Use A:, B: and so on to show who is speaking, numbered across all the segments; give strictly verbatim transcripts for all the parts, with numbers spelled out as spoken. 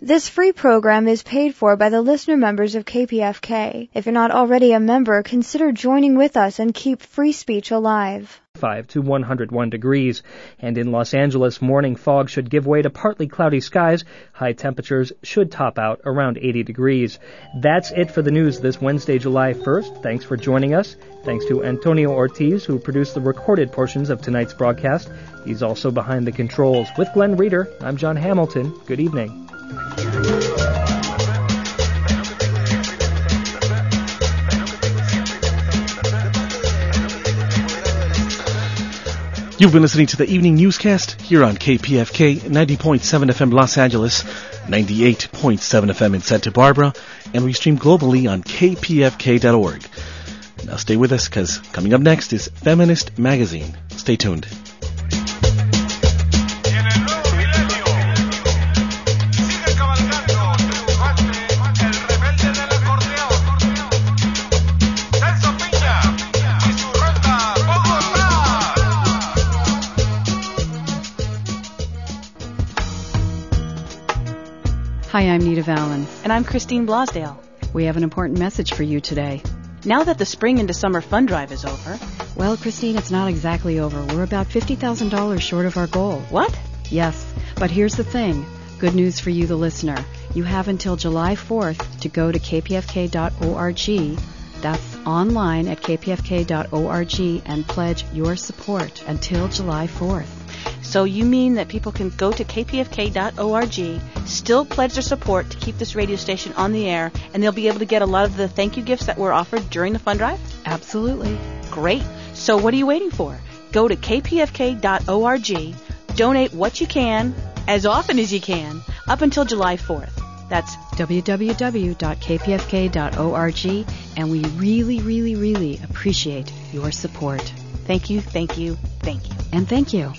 A: This free program is paid for by the listener members of K P F K. If you're not already a member, consider joining with us and keep free speech alive.
B: five to one hundred one degrees. And in Los Angeles, morning fog should give way to partly cloudy skies. High temperatures should top out around eighty degrees. That's it for the news this Wednesday, July first. Thanks for joining us. Thanks to Antonio Ortiz, who produced the recorded portions of tonight's broadcast. He's also behind the controls. With Glenn Reeder, I'm John Hamilton. Good evening.
C: You've been listening to the evening newscast here on K P F K ninety point seven F M Los Angeles, ninety-eight point seven F M in Santa Barbara, and we stream globally on K P F K dot org. Now stay with us, because coming up next is Feminist Magazine. Stay tuned.
D: Hi, I'm Nita Valens.
E: And I'm Christine Blosdale.
D: We have an important message for you today.
E: Now that the spring into summer fund drive is over...
D: Well, Christine, it's not exactly over. We're about fifty thousand dollars short of our goal.
E: What?
D: Yes, but here's the thing. Good news for you, the listener. You have until July fourth to go to K P F K dot org. That's online at K P F K dot org and pledge your support until July fourth.
E: So you mean that people can go to K P F K dot org, still pledge their support to keep this radio station on the air, and they'll be able to get a lot of the thank you gifts that were offered during the fund drive?
D: Absolutely.
E: Great. So what are you waiting for? Go to K P F K dot org, donate what you can, as often as you can, up until July fourth. That's
D: w w w dot K P F K dot org, and we really, really, really appreciate your support.
E: Thank you, thank you, thank you.
D: And thank you.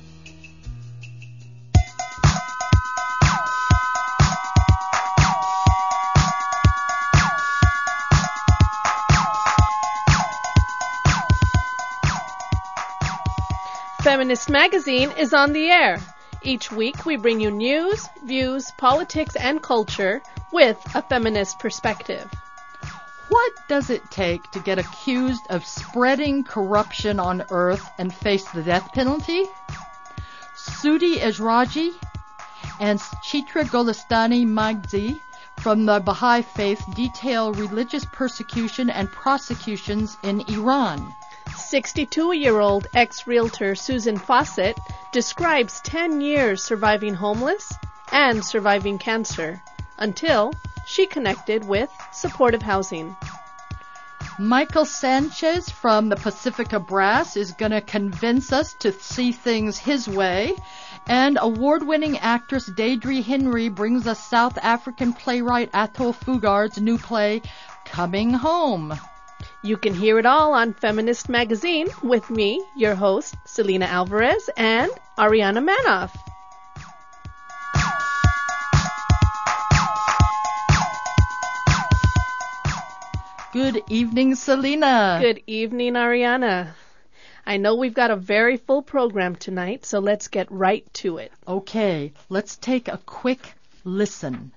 F: Feminist Magazine is on the air. Each week we bring you news, views, politics, and culture with a feminist perspective.
G: What does it take to get accused of spreading corruption on Earth and face the death penalty? Sudi Esraji and Chitra Golestani Magzi from the Baha'i Faith detail religious persecution and prosecutions in Iran.
F: sixty-two-year-old ex-realtor Susan Fawcett describes ten years surviving homeless and surviving cancer until she connected with supportive housing.
G: Michael Sanchez from the Pacifica Brass is going to convince us to see things his way. And award-winning actress Deidre Henry brings us South African playwright Athol Fugard's new play, Coming Home.
F: You can hear it all on Feminist Magazine with me, your host, Selena Alvarez, and Ariana Manoff.
G: Good evening, Selena.
F: Good evening, Ariana. I know we've got a very full program tonight, so let's get right to it.
G: Okay, let's take a quick listen.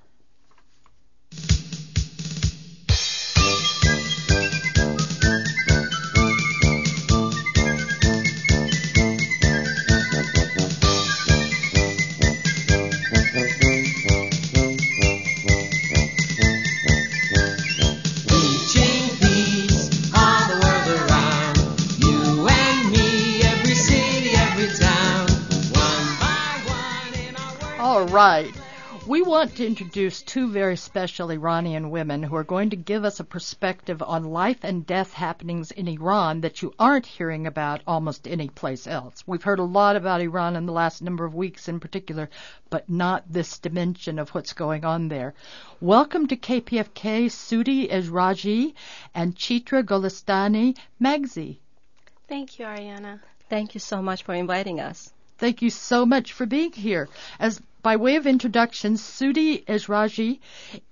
G: Right. We want to introduce two very special Iranian women who are going to give us a perspective on life and death happenings in Iran that you aren't hearing about almost any place else. We've heard a lot about Iran in the last number of weeks in particular, but not this dimension of what's going on there. Welcome to K P F K, Sudi Esraji and Chitra Golestani Magzi.
H: Thank you, Ariana. Thank you so much for inviting us.
G: Thank you so much for being here. As by way of introduction, Sudi Esraji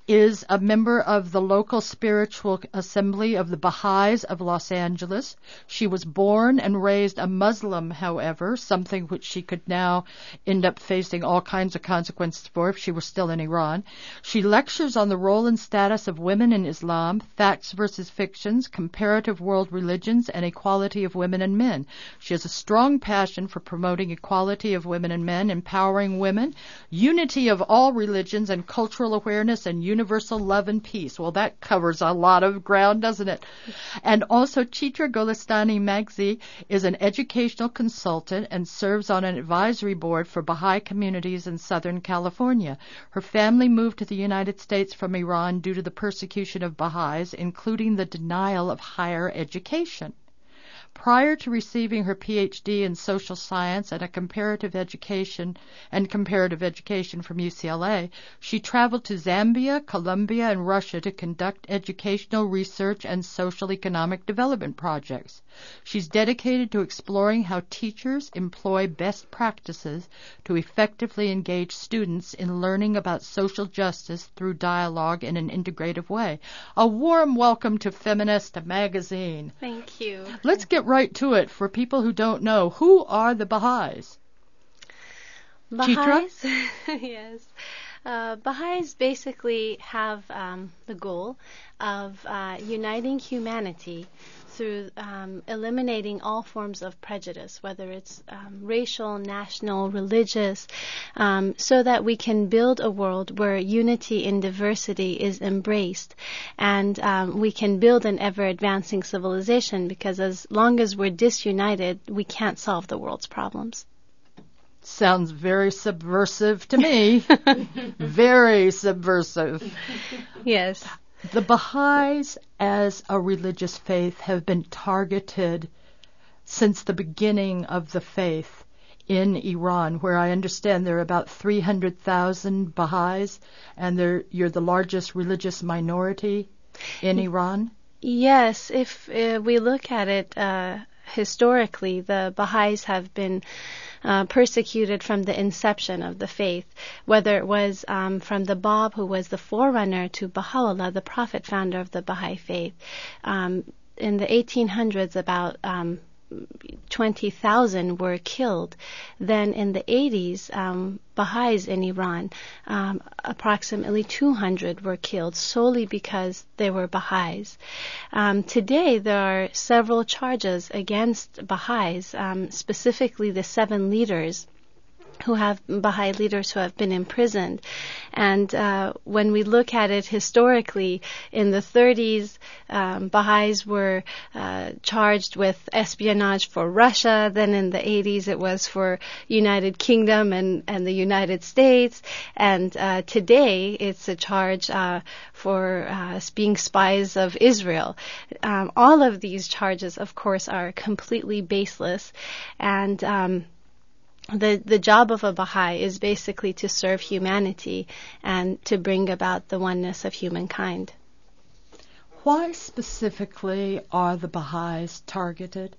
G: is a member of the local spiritual assembly of the Baha'is of Los Angeles. She was born and raised a Muslim, however, something which she could now end up facing all kinds of consequences for if she were still in Iran. She lectures on the role and status of women in Islam, facts versus fictions, comparative world religions, and equality of women and men. She has a strong passion for promoting equality of women and men, empowering women, unity of all religions, and cultural awareness and universal love and peace. Well, that covers a lot of ground, doesn't it? And also, Chitra Golestani Magzi is an educational consultant and serves on an advisory board for Baha'i communities in Southern California. Her family moved to the United States from Iran due to the persecution of Baha'is, including the denial of higher education. Prior to receiving her P H D in social science and a comparative education and comparative education from U C L A, she traveled to Zambia, Colombia, and Russia to conduct educational research and social economic development projects. She's dedicated to exploring how teachers employ best practices to effectively engage students in learning about social justice through dialogue in an integrative way. A warm welcome to Feminista Magazine.
H: Thank you.
G: Let's get right to it for people who don't know. Who are the Baha'is?
H: Baha'is, yes. Uh, Baha'is basically have um, the goal of uh, uniting humanity through um, eliminating all forms of prejudice, whether it's um, racial, national, religious, um, so that we can build a world where unity in diversity is embraced, and um, we can build an ever-advancing civilization, because as long as we're disunited, we can't solve the world's problems.
G: Sounds very subversive to me. Very subversive.
H: Yes.
G: The Baha'is as a religious faith have been targeted since the beginning of the faith in Iran, where I understand there are about three hundred thousand Baha'is, and they're, you're the largest religious minority in Iran?
H: Yes. If uh, we look at it uh, historically, the Baha'is have been Uh, persecuted from the inception of the faith, whether it was um, from the Bab, who was the forerunner to Baha'u'llah, the prophet founder of the Baha'i faith. Um, in the eighteen hundreds, about um, twenty thousand were killed. Then in the eighties, um, Baha'is in Iran, um, approximately two hundred were killed solely because they were Baha'is. Um, today, there are several charges against Baha'is, um, specifically the seven leaders who have Baha'i leaders who have been imprisoned. And uh, when we look at it historically, in the thirties, um, Baha'is were uh, charged with espionage for Russia. Then in the eighties, it was for United Kingdom and, and the United States. And uh, today, it's a charge uh, for uh, being spies of Israel. Um, all of these charges, of course, are completely baseless. And um, The the job of a Baha'i is basically to serve humanity and to bring about the oneness of humankind.
G: Why specifically are the Baha'is targeted?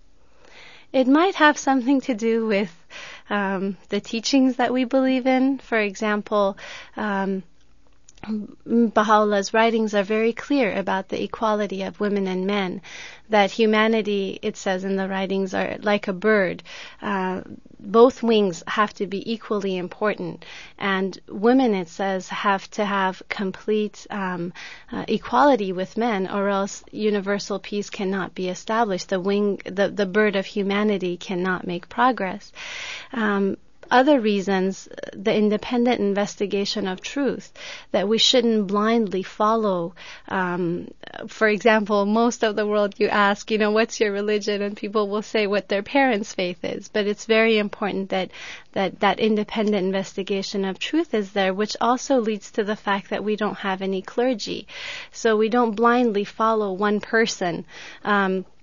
H: It might have something to do with um, the teachings that we believe in. For example, um, Baha'u'llah's writings are very clear about the equality of women and men, that humanity, it says in the writings, are like a bird. Uh, both wings have to be equally important. And women, it says, have to have complete um, uh, equality with men, or else universal peace cannot be established. The wing, the, the bird of humanity cannot make progress. Um, Other reasons, the independent investigation of truth, that we shouldn't blindly follow. Um, for example, most of the world, you ask, you know, what's your religion? And people will say what their parents' faith is. But it's very important that that, that independent investigation of truth is there, which also leads to the fact that we don't have any clergy. So we don't blindly follow one person. Um,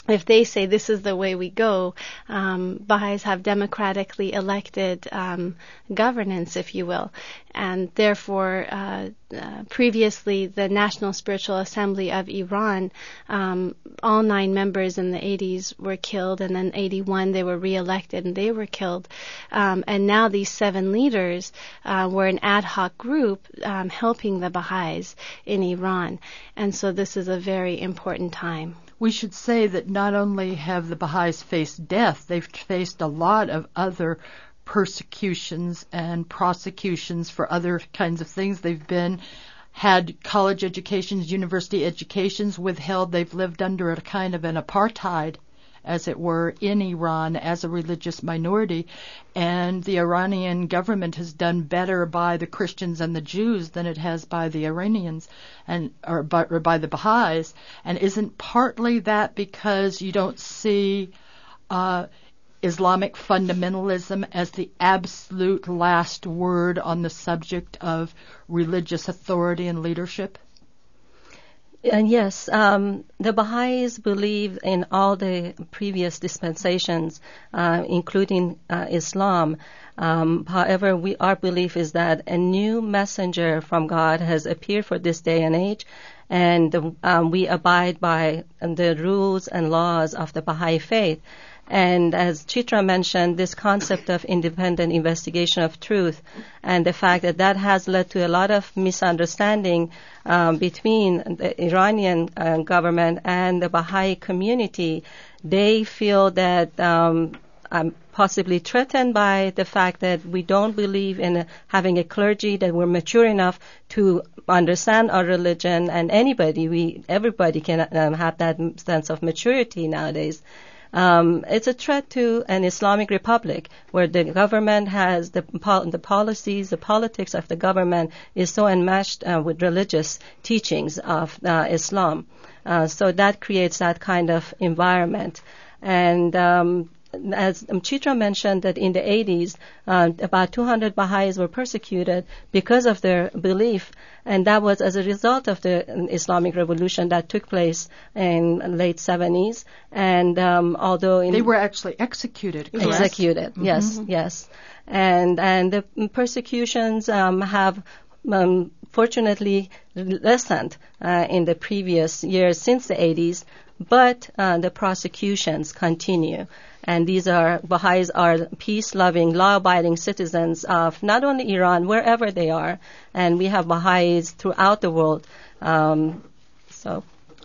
H: if they say this is the way we go, um, Baha'is have democratically elected um, governance, if you will. And therefore, uh, uh, previously, the National Spiritual Assembly of Iran, um, all nine members in the eighties were killed, and then eighty-one they were re-elected and they were killed. Um, and now these seven leaders uh, were an ad hoc group um, helping the Baha'is in Iran. And so this is a very important time.
G: We should say that not only have the Baha'is faced death, they've faced a lot of other persecutions and prosecutions for other kinds of things. They've been had college educations, university educations withheld. They've lived under a kind of an apartheid, as it were, in Iran as a religious minority. And the Iranian government has done better by the Christians and the Jews than it has by the Iranians and or by, or by the Baha'is. And isn't partly that because you don't see uh, Islamic fundamentalism as the absolute last word on the subject of religious authority and leadership?
I: And yes, um, the Baha'is believe in all the previous dispensations, uh, including uh, Islam. Um, however, we, our belief is that a new messenger from God has appeared for this day and age, and um, we abide by the rules and laws of the Baha'i faith. And as Chitra mentioned, this concept of independent investigation of truth and the fact that that has led to a lot of misunderstanding um, between the Iranian uh, government and the Baha'i community. They feel that um, I'm possibly threatened by the fact that we don't believe in uh, having a clergy that we're mature enough to understand our religion, and anybody, we everybody can um, have that sense of maturity nowadays. Um, it's a threat to an Islamic republic where the government has the, pol- the policies, the politics of the government is so enmeshed uh, with religious teachings of uh, Islam. Uh, so that creates that kind of environment. And um, as Chitra mentioned, that in the eighties, uh, about two hundred Baha'is were persecuted because of their belief, and that was as a result of the Islamic Revolution that took place in late seventies. And um, although in
G: they were actually executed, correct?
I: Executed, mm-hmm. yes, yes. And and the persecutions um, have um, fortunately lessened uh, in the previous years since the eighties, but uh, the prosecutions continue. And these are, Baha'is are peace-loving, law-abiding citizens of not only Iran, wherever they are. And we have Baha'is throughout the world. Um, so,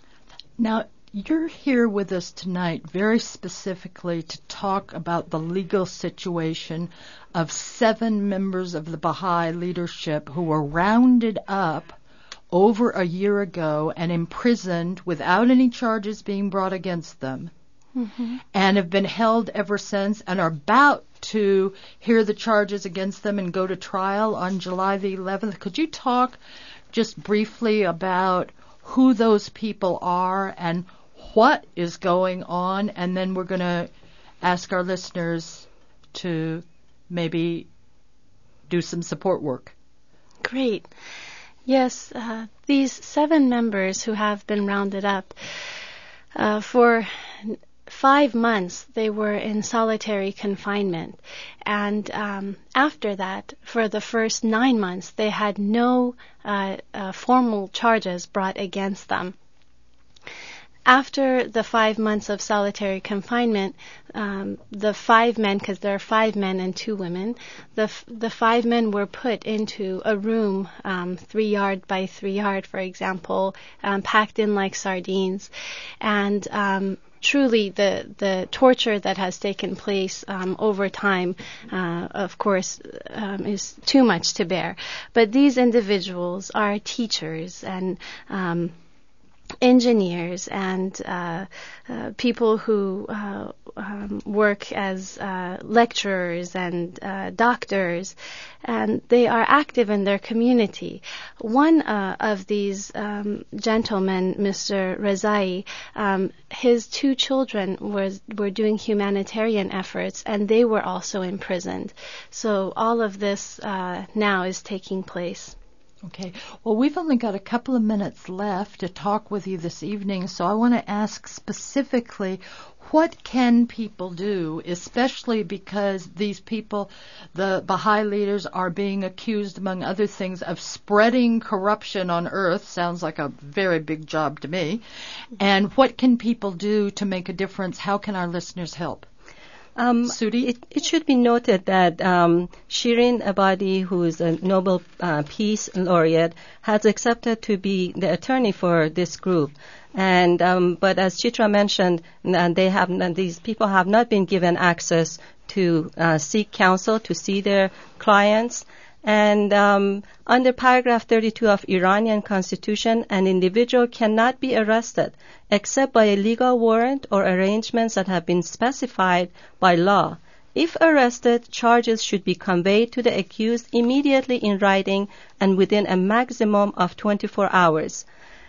G: Now, you're here with us tonight very specifically to talk about the legal situation of seven members of the Baha'i leadership who were rounded up over a year ago and imprisoned without any charges being brought against them. Mm-hmm. And have been held ever since and are about to hear the charges against them and go to trial on July the eleventh. Could you talk just briefly about who those people are and what is going on? And then we're going to ask our listeners to maybe do some support work.
H: Great. Yes, uh, these seven members who have been rounded up uh, for five months, they were in solitary confinement. And um, after that, for the first nine months, they had no uh, uh, formal charges brought against them. After the five months of solitary confinement, um, the five men, because there are five men and two women, the f- the five men were put into a room, um, three yard by three yard, for example, um, packed in like sardines, and um, truly the the torture that has taken place um, over time, uh, of course, um, is too much to bear. But these individuals are teachers and um, engineers and uh, uh, people who uh, um, work as uh, lecturers and uh, doctors, and they are active in their community. One uh, of these um, gentlemen, Mister Rezai, um, his two children was, were doing humanitarian efforts, and they were also imprisoned. So all of this uh, now is taking place.
G: Okay. Well, we've only got a couple of minutes left to talk with you this evening, so I want to ask specifically, what can people do, especially because these people, the Baha'i leaders, are being accused, among other things, of spreading corruption on earth? Sounds like a very big job to me. And what can people do to make a difference? How can our listeners help?
I: Um, it, it should be noted that um, Shirin Ebadi, who is a Nobel uh, Peace Laureate, has accepted to be the attorney for this group. And um, but as Chitra mentioned, uh, they have these people have not been given access to uh, seek counsel, to see their clients. And um, under paragraph thirty-two of Iranian constitution, an individual cannot be arrested except by a legal warrant or arrangements that have been specified by law. If arrested, charges should be conveyed to the accused immediately in writing and within a maximum of twenty-four hours.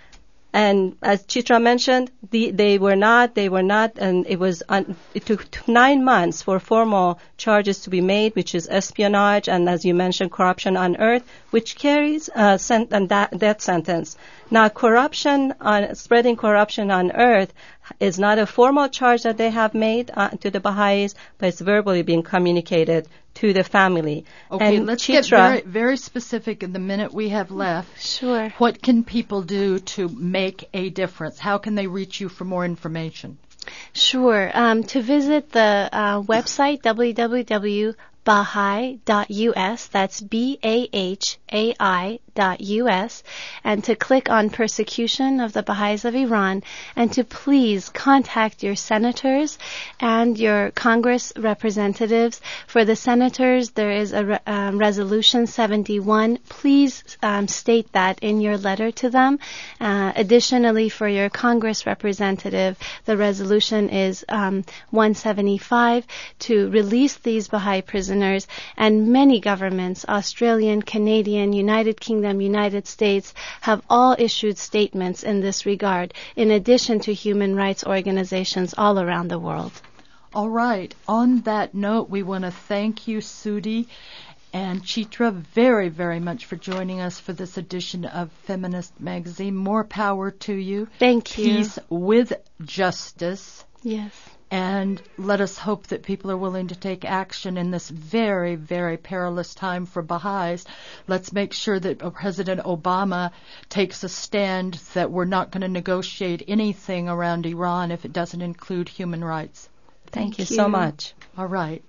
I: And as Chitra mentioned, the, they were not, they were not, and it was, un, it took nine months for formal charges to be made, which is espionage and, as you mentioned, corruption on earth, which carries a sent, and that, death sentence. Now, corruption on, spreading corruption on earth is not a formal charge that they have made uh, to the Baha'is, but it's verbally being communicated to the family.
G: Okay,
I: and
G: let's
I: Chitra,
G: get very, very specific in the minute we have left.
H: Sure.
G: What can people do to make a difference? How can they reach you for more information?
H: Sure. Um, to visit the uh, website, w w w dot baha'i dot u s, that's B A H A I dot U S, and to click on Persecution of the Baha'is of Iran, and to please contact your senators and your Congress representatives. For the senators, there is a re- um, Resolution seventy-one. Please um, state that in your letter to them. Uh, additionally, for your Congress representative, the resolution is um, one seventy-five to release these Baha'i prisoners. And many governments, Australian, Canadian, United Kingdom, United States, have all issued statements in this regard, in addition to human rights organizations all around the world.
G: All right. On that note, we want to thank you, Sudi and Chitra, very, very much for joining us for this edition of Feminist Magazine. More power to you.
H: Thank you.
G: Peace with justice.
H: Yes.
G: And let us hope that people are willing to take action in this very, very perilous time for Baha'is. Let's make sure that President Obama takes a stand that we're not going to negotiate anything around Iran if it doesn't include human rights.
I: Thank, Thank you,
H: you
I: so much.
G: All right.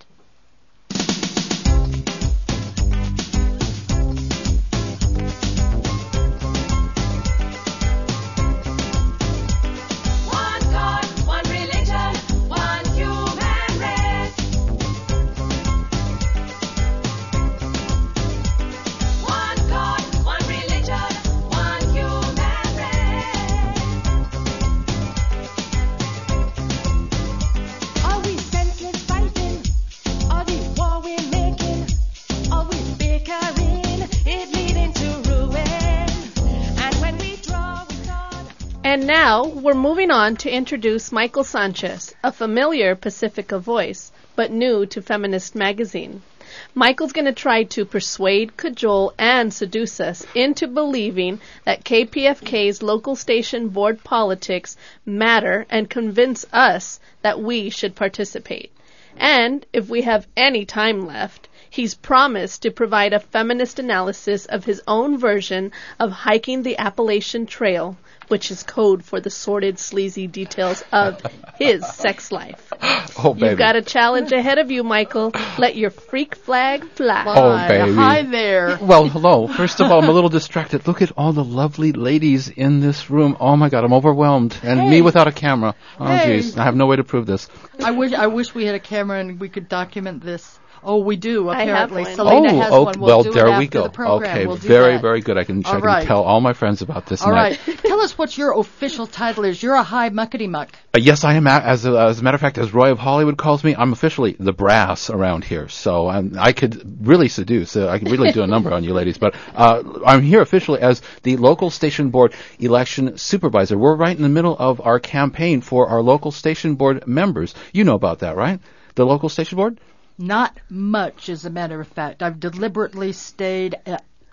F: And now, we're moving on to introduce Michael Sanchez, a familiar Pacifica voice, but new to Feminist Magazine. Michael's going to try to persuade, cajole, and seduce us into believing that K P F K's local station board politics matter and convince us that we should participate. And, if we have any time left, he's promised to provide a feminist analysis of his own version of hiking the Appalachian Trail, which is code for the sordid, sleazy details of his sex life.
J: Oh, baby.
F: You've got a challenge ahead of you, Michael. Let your freak flag fly.
J: Oh, baby.
G: Hi there.
J: Well, hello. First of all, I'm a little distracted. Look at all the lovely ladies in this room. Oh, my God, I'm overwhelmed. And
G: Hey.
J: me without a camera. Oh,
G: Hey.
J: jeez. I have no way to prove this.
G: I wish I wish we had a camera and we could document this. Oh, we do,
F: I have
G: apparently.
F: one.
G: Selena
J: oh,
G: has
J: okay.
G: one. We'll
J: well,
G: do it
J: there we
G: after
J: go.
G: the program.
J: Okay,
G: We'll do
J: very,
G: that.
J: very good. I can, I
G: All
J: can
G: right.
J: tell all my friends about this
G: All
J: night.
G: right. Tell us what your official title is. You're a high muckety muck.
J: Uh, yes, I am. a- As a, as a matter of fact, as Roy of Hollywood calls me, I'm officially the brass around here. So I'm, I could really seduce. Uh, I could really do a number on you ladies. But uh, I'm here officially as the local station board election supervisor. We're right in the middle of our campaign for our local station board members. You know about that, right? The local station board?
G: Not much, as a matter of fact. I've deliberately stayed uh,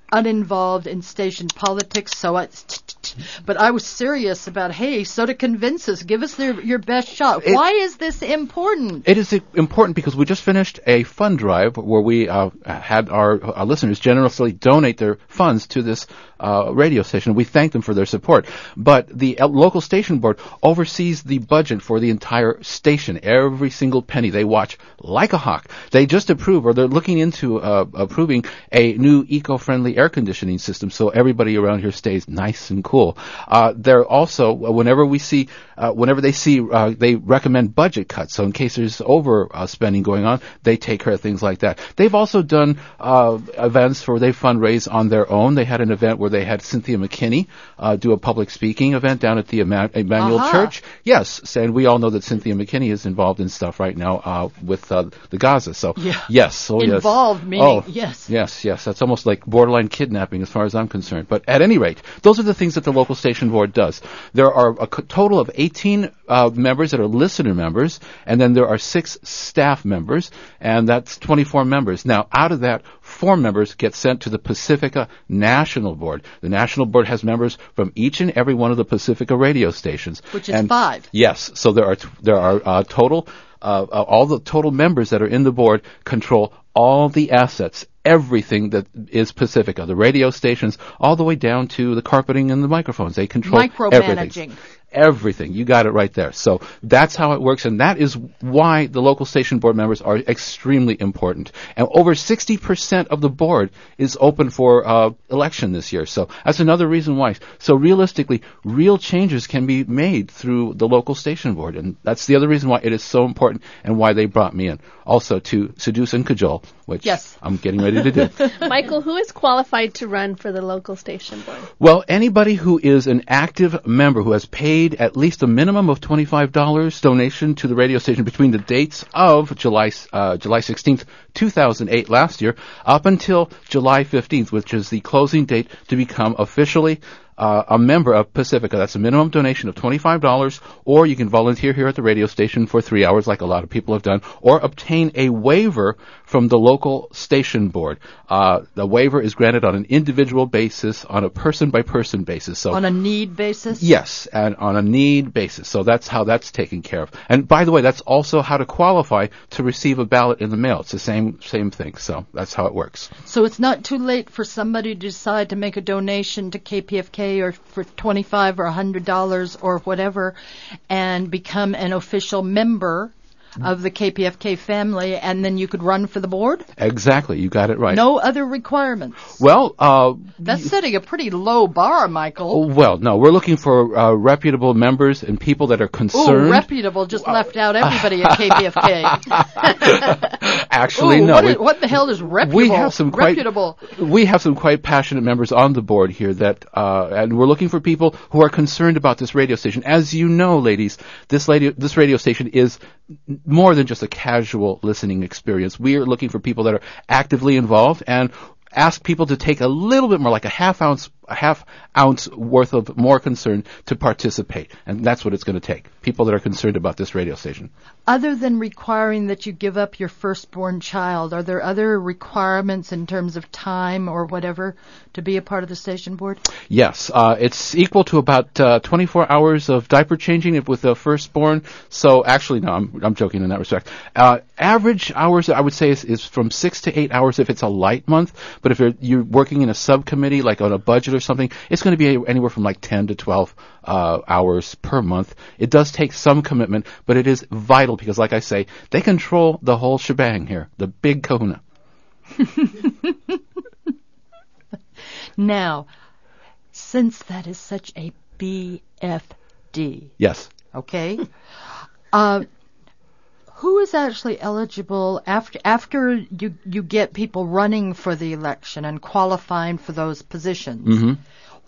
G: uninvolved in station politics, so I, but I was serious about, hey, so to convince us, give us their, your best shot.
J: It,
G: Why is this important?
J: It is important because we just finished a fund drive where we uh, had our, our listeners generously donate their funds to this uh, radio station. We thank them for their support. But the uh, local station board oversees the budget for the entire station, every single penny. They watch like a hawk. They just approve, or they're looking into uh, approving a new eco-friendly air conditioning system so everybody around here stays nice and cool. Uh, they're also, whenever we see, uh, whenever they see, uh, they recommend budget cuts. So in case there's over uh, spending going on, they take care of things like that. They've also done uh, events where they fundraise on their own. They had an event where they had Cynthia McKinney uh, do a public speaking event down at the Emma- Emmanuel
G: uh-huh.
J: Church. Yes, and we all know that Cynthia McKinney is involved in stuff right now uh, with uh, the Gaza. So
G: yeah.
J: yes, oh,
G: involved
J: yes.
G: meaning
J: oh,
G: yes,
J: yes, yes. That's almost like borderline kidnapping as far as I'm concerned. But at any rate, those are the things that the local station board does. There are a co- total of eighteen uh, members that are listener members, and then there are six staff members, and that's twenty-four members. Now, out of that, four members get sent to the Pacifica National Board. The National Board has members from each and every one of the Pacifica radio stations.
G: Which is
J: and
G: five.
J: Yes. So there are t- there are uh, total uh, uh, all the total members that are in the board control all the assets, everything that is Pacifica, the radio stations, all the way down to the carpeting and the microphones. They control
G: micromanaging.
J: Everything. Everything. You got it right there. So that's how it works, and that is why the local station board members are extremely important. And over sixty percent of the board is open for uh, election this year. So that's another reason why. So realistically, real changes can be made through the local station board, and that's the other reason why it is so important and why they brought me in. Also to seduce and cajole, which
G: yes.
J: I'm getting ready to do.
F: Michael, who is qualified to run for the local station board?
J: Well, anybody who is an active member who has paid at least a minimum of twenty-five dollars donation to the radio station between the dates of July uh, July sixteenth, two thousand eight last year up until July fifteenth, which is the closing date to become officially Uh, a member of Pacifica. That's a minimum donation of twenty-five dollars, or you can volunteer here at the radio station for three hours like a lot of people have done, or obtain a waiver from the local station board. Uh, the waiver is granted on an individual basis, on a person-by-person basis. So
G: on a need basis?
J: Yes, and on a need basis. So that's how that's taken care of. And by the way, that's also how to qualify to receive a ballot in the mail. It's the same same thing. So that's how it works.
G: So it's not too late for somebody to decide to make a donation to K P F K or for twenty-five or one hundred dollars or whatever and become an official member of the K P F K family, and then you could run for the board?
J: Exactly. You got it right.
G: No other requirements.
J: Well, uh...
G: That's y- setting a pretty low bar, Michael.
J: Well, no. We're looking for uh, reputable members and people that are concerned.
G: Ooh, reputable just uh, left out everybody at K P F K.
J: Actually,
G: Ooh,
J: no.
G: What,
J: we,
G: is, what the hell is reputable?
J: We have some quite,
G: reputable.
J: We have some quite passionate members on the board here that, uh, and we're looking for people who are concerned about this radio station. As you know, ladies, this radio, this radio station is more than just a casual listening experience. We are looking for people that are actively involved and ask people to take a little bit more, like a half ounce, a half ounce worth of more concern to participate. And that's what it's going to take. People that are concerned about this radio station.
G: Other than requiring that you give up your firstborn child, are there other requirements in terms of time or whatever to be a part of the station board?
J: Yes. Uh, it's equal to about uh, twenty-four hours of diaper changing with a firstborn. So actually, no, I'm, I'm joking in that respect. Uh, average hours, I would say, is, is from six to eight hours if it's a light month. But if you're, you're working in a subcommittee, like on a budget or something, it's going to be anywhere from like ten to twelve uh, hours per month. It does take some commitment, but it is vital because, like I say, they control the whole shebang here, the big kahuna.
G: Now, since that is such a B F D.
J: Yes.
G: Okay. uh, who is actually eligible after after you you get people running for the election and qualifying for those positions?
J: Mm-hmm.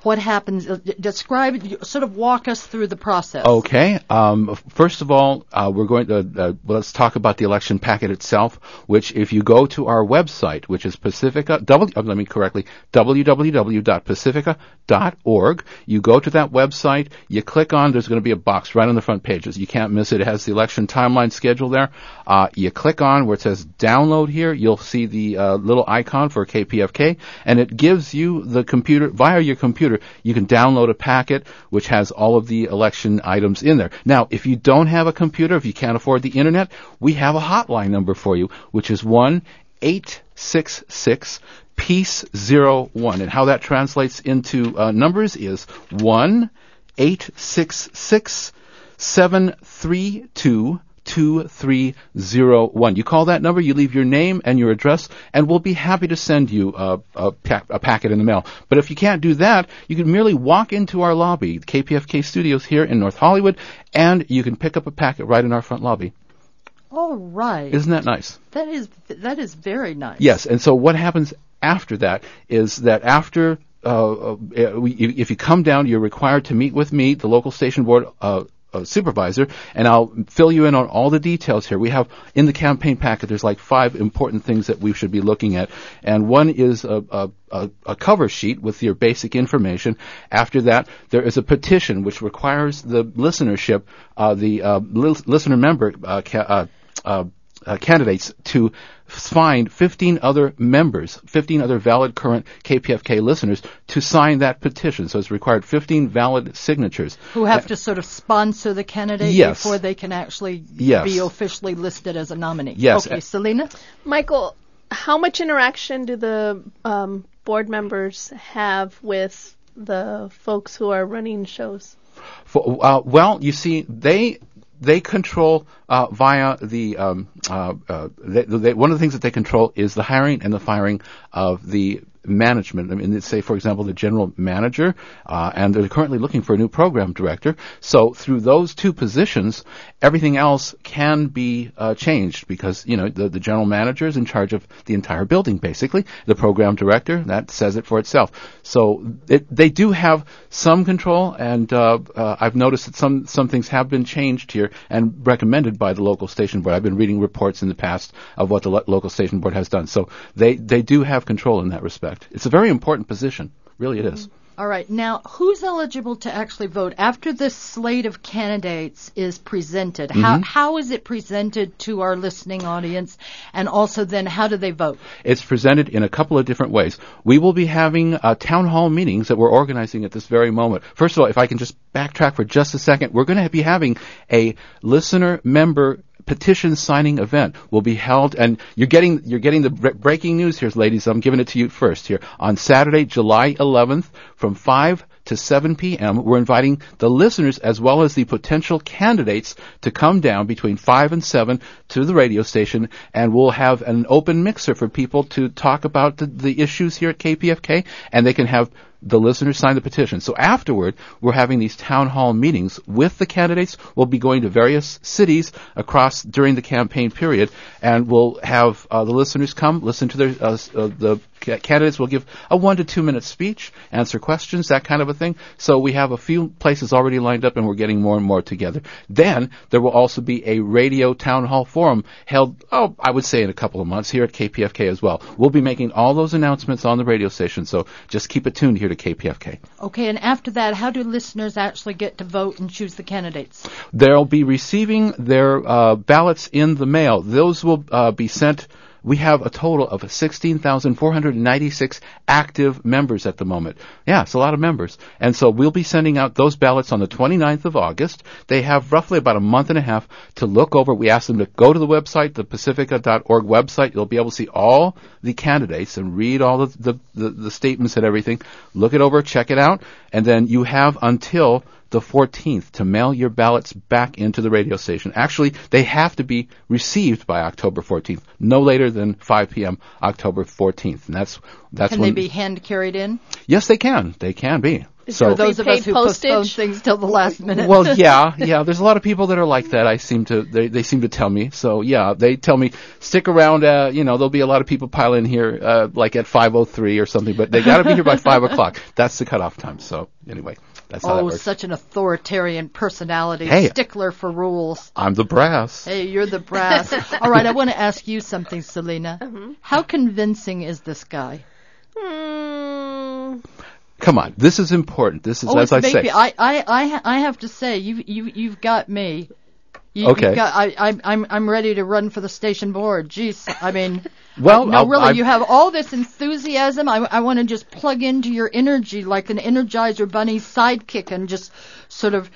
G: what happens? Uh, d- describe, sort of walk us through the process.
J: Okay. Um, first of all, uh, we're going to uh, let's talk about the election packet itself. Which, if you go to our website, which is Pacifica, w, uh, let me correctly, w w w dot pacifica dot org. You go to that website. You click on. There's going to be a box right on the front pages. You can't miss it. It has the election timeline schedule there. Uh, you click on where it says download here. You'll see the uh, little icon for K P F K, and it gives you the computer via your computer. You can download a packet which has all of the election items in there. Now, if you don't have a computer, if you can't afford the internet, we have a hotline number for you, which is one eight six six peace zero one. And how that translates into uh, numbers is one eight six six seven three two two three zero one. You call that number, you leave your name and your address, and we'll be happy to send you a, a, pa- a packet in the mail. But if you can't do that, you can merely walk into our lobby, the K P F K studios here in North Hollywood, and you can pick up a packet right in our front lobby.
G: All right.
J: Isn't that nice?
G: That is that is very nice.
J: Yes, and so what happens after that is that after uh, uh, we, if you come down, you're required to meet with me, the local station board uh, uh, supervisor, and I'll fill you in on all the details here. We have in the campaign packet, there's like five important things that we should be looking at, and one is a, a A, a cover sheet with your basic information. After that, there is a petition which requires the listenership, uh, the uh, li- listener member uh, ca- uh, uh, uh, candidates to find fifteen other members, fifteen other valid current K P F K listeners to sign that petition. So it's required fifteen valid signatures.
G: Who have uh, to sort of sponsor the candidate
J: yes.
G: before they can actually
J: yes.
G: be officially listed as a nominee.
J: Yes.
G: Okay, Selena?
F: Michael, how much interaction do the um, board members have with the folks who are running shows?
J: For, uh, well, you see, they they control uh, via the um, uh, uh, they, they, one of the things that they control is the hiring and the firing of the management. I mean, say, for example, the general manager, uh, and they're currently looking for a new program director. So through those two positions, everything else can be uh, changed because, you know, the, the general manager is in charge of the entire building, basically. The program director, that says it for itself. So it, they do have some control, and uh, uh, I've noticed that some, some things have been changed here and recommended by the local station board. I've been reading reports in the past of what the lo- local station board has done. So they, they do have control in that respect. It's a very important position. Really it is.
G: All right. Now, who's eligible to actually vote after this slate of candidates is presented? Mm-hmm. How how is it presented to our listening audience? And also then, how do they vote?
J: It's presented in a couple of different ways. We will be having uh, town hall meetings that we're organizing at this very moment. First of all, if I can just backtrack for just a second, we're going to be having a listener member petition signing event will be held, and you're getting you're getting the breaking news here, ladies. I'm giving it to you first here on Saturday, July eleventh, from five to seven p.m. We're inviting the listeners as well as the potential candidates to come down between five and seven to the radio station, and we'll have an open mixer for people to talk about the, the issues here at K P F K, and they can have the listeners sign the petition. So afterward, we're having these town hall meetings with the candidates. We'll be going to various cities across during the campaign period, and we'll have uh, the listeners come, listen to their uh, uh, the candidates will give a one to two minute speech, answer questions, that kind of a thing. So we have a few places already lined up, and we're getting more and more together. Then there will also be a radio town hall forum held, oh, I would say in a couple of months here at K P F K as well. We'll be making all those announcements on the radio station, so just keep it tuned here to K P F K.
G: Okay, and after that, how do listeners actually get to vote and choose the candidates?
J: They'll be receiving their uh, ballots in the mail. Those will uh, be sent. We have a total of sixteen thousand four hundred ninety-six active members at the moment. Yeah, it's a lot of members. And so we'll be sending out those ballots on the twenty-ninth of August. They have roughly about a month and a half to look over. We ask them to go to the website, the pacifica dot org website. You'll be able to see all the candidates and read all the, the, the, the statements and everything. Look it over, check it out, and then you have until the fourteenth to mail your ballots back into the radio station. Actually, they have to be received by October fourteenth, no later than five p.m. October fourteenth. And that's that's
G: Can
J: when
G: they be hand carried in?
J: Yes, they can. They can be.
G: So for those of us who postpone things till the last minute.
J: Well, yeah, yeah. There's a lot of people that are like that. I seem to, they, they seem to tell me. So yeah, they tell me stick around. Uh, you know, there'll be a lot of people pile in here, uh, like at five oh three or something. But they got to be here by five o'clock. That's the cutoff time. So anyway, that's how
G: oh,
J: that works.
G: Such an authoritarian personality,
J: hey,
G: stickler for rules.
J: I'm the brass.
G: Hey, you're the brass. All right, I want to ask you something, Selena. Mm-hmm. How convincing is this guy?
H: Mm.
J: Come on, this is important. This is,
G: oh,
J: as I
G: maybe.
J: say.
G: I, I, I, I have to say, you, you, you've got me. You,
J: okay.
G: You've got, I, I, I'm, I'm ready to run for the station board. Jeez, I mean.
J: Well,
G: no,
J: I'll,
G: really,
J: I've,
G: you have all this enthusiasm. I, I want to just plug into your energy like an Energizer Bunny sidekick and just sort of.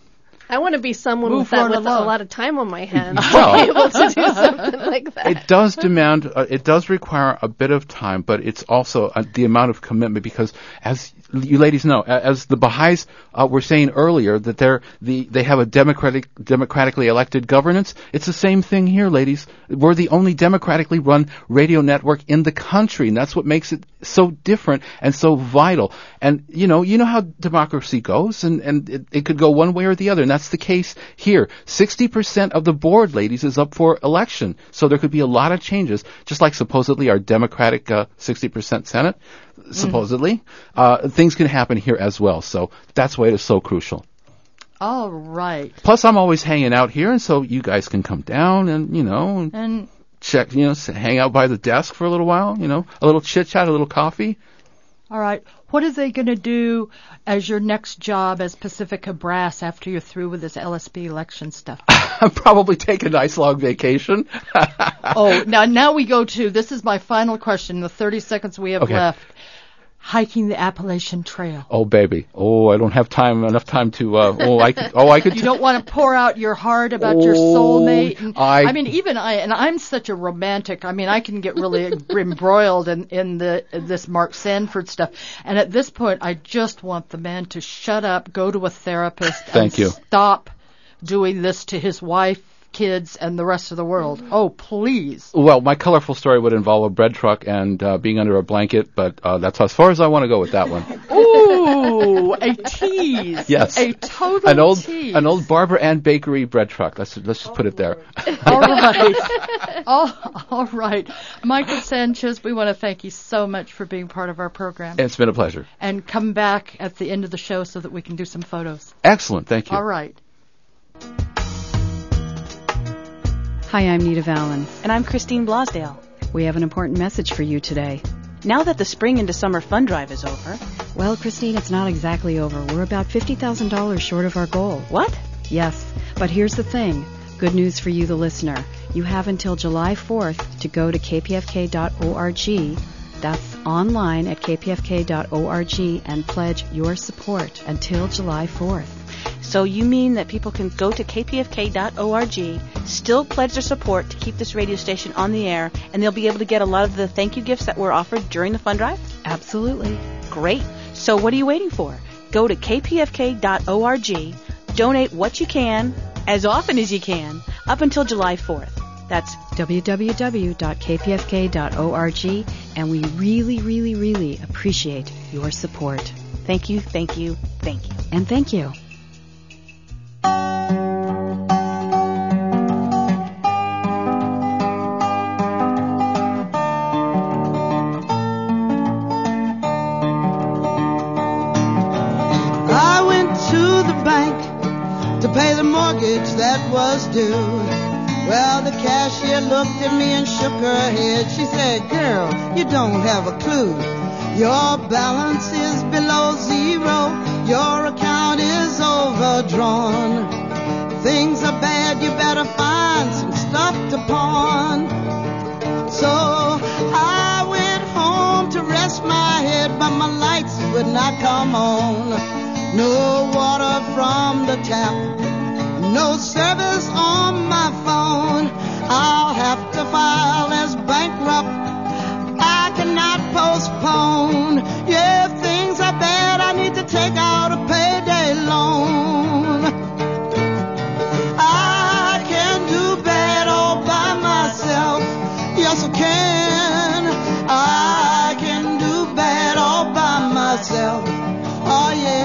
F: I want to be someone with that with along. a lot of time on my hands
J: well,
F: to be able to do something like that.
J: It does demand, uh, it does require a bit of time, but it's also uh, the amount of commitment because, as you ladies know, as the Baha'is uh, were saying earlier, that they're the they have a democratic, democratically elected governance. It's the same thing here, ladies. We're the only democratically run radio network in the country, and that's what makes it so different and so vital. And you know, you know how democracy goes, and and it, it could go one way or the other, and that's the case here. sixty percent of the board, ladies, is up for election. So there could be a lot of changes, just like supposedly our Democratic uh, sixty percent Senate, supposedly. Mm. Uh, things can happen here as well. So that's why it is so crucial.
G: All right.
J: Plus, I'm always hanging out here, and so you guys can come down and, you know, and,
G: and
J: check, you know, hang out by the desk for a little while, you know, a little chit-chat, a little coffee.
G: All right. What are they going to do as your next job as Pacifica Brass after you're through with this L S B election stuff?
J: Probably take a nice long vacation.
G: oh, now now we go to, this is my final question, the thirty seconds we have
J: okay.
G: left. Hiking the Appalachian Trail.
J: Oh, baby. Oh, I don't have time, enough time to, uh, oh, I could, oh, I could. T-
G: you don't want to pour out your heart about
J: oh,
G: your soulmate. And,
J: I,
G: I mean, even I, and I'm such a romantic, I mean, I can get really embroiled in, in the, this Mark Sanford stuff. And at this point, I just want the man to shut up, go to a therapist,
J: Thank
G: and
J: you.
G: stop doing this to his wife, kids, and the rest of the world. Oh, please.
J: Well, my colorful story would involve a bread truck and uh, being under a blanket, but uh, that's as far as I want to go with that one.
G: Ooh, a tease.
J: Yes.
G: A total
J: an old,
G: tease.
J: An old Barbara Ann Bakery bread truck. Let's let's just put it there.
G: All right. all, all right. Michael Sanchez, we want to thank you so much for being part of our program.
J: It's been a pleasure.
G: And come back at the end of the show so that we can do some photos.
J: Excellent. Thank you.
G: All right.
D: Hi, I'm Nita Valens.
E: And I'm Christine Blosdale.
D: We have an important message for you today.
E: Now that the Spring into Summer Fund Drive is over...
D: Well, Christine, it's not exactly over. We're about fifty thousand dollars short of our goal.
E: What?
D: Yes, but here's the thing. Good news for you, the listener. You have until July fourth to go to k p f k dot org. That's online at k p f k dot org and pledge your support until July fourth.
E: So you mean that people can go to k p f k dot org, still pledge their support to keep this radio station on the air, and they'll be able to get a lot of the thank you gifts that were offered during the fund drive?
D: Absolutely.
E: Great. So what are you waiting for? Go to k p f k dot org, donate what you can, as often as you can, up until July fourth. That's
D: w w w dot k p f k dot org, and we really, really, really appreciate your support.
E: Thank you, thank you, thank you.
D: And thank you.
K: I went to the bank to pay the mortgage that was due. Well, the cashier looked at me and shook her head. She said, "Girl, you don't have a clue. Your balance is below zero. Your account is overdrawn. Things are bad, you better find some stuff to pawn." So I went home to rest my head, but my lights would not come on. No water from the tap, no service on my phone. I'll have to file as bankrupt. I cannot postpone. Yeah, if things are bad, I need to take out a payday loan. I can do bad all by myself. Yes, I can. I can do bad all by myself. Oh, yeah.